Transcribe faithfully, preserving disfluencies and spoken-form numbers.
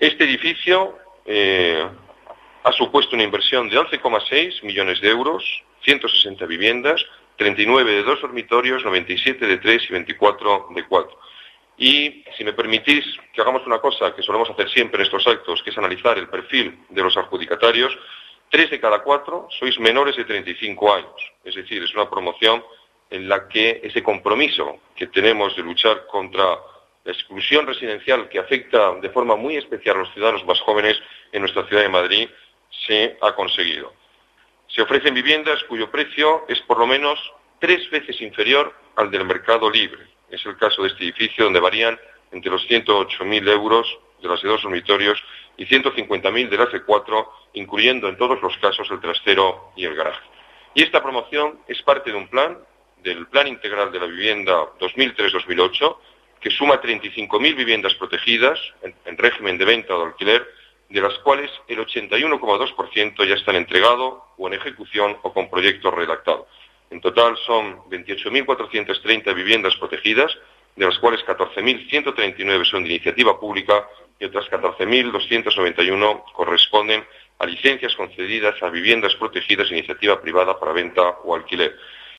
Este edificio eh, ha supuesto una inversión de once coma seis millones de euros, ciento sesenta viviendas, treinta y nueve de dos dormitorios, noventa y siete de tres y veinticuatro de cuatro. Y, si me permitís que hagamos una cosa que solemos hacer siempre en estos actos, que es analizar el perfil de los adjudicatarios, tres de cada cuatro sois menores de treinta y cinco años. Es decir, es una promoción en la que ese compromiso que tenemos de luchar contra la exclusión residencial que afecta de forma muy especial a los ciudadanos más jóvenes en nuestra ciudad de Madrid se ha conseguido. Se ofrecen viviendas cuyo precio es por lo menos tres veces inferior al del mercado libre. Es el caso de este edificio, donde varían entre los ciento ocho mil euros de las de dos dormitorios y ciento cincuenta mil de las de cuatro, incluyendo en todos los casos el trastero y el garaje. Y esta promoción es parte de un plan, del Plan Integral de la Vivienda dos mil tres dos mil ocho, que suma treinta y cinco mil viviendas protegidas en, en régimen de venta o de alquiler, de las cuales el ochenta y uno coma dos por ciento ya están entregado o en ejecución o con proyecto redactado. En total son veintiocho mil cuatrocientas treinta viviendas protegidas, de las cuales catorce mil ciento treinta y nueve son de iniciativa pública y otras catorce mil doscientos noventa y uno corresponden a licencias concedidas a viviendas protegidas de iniciativa privada para venta o alquiler.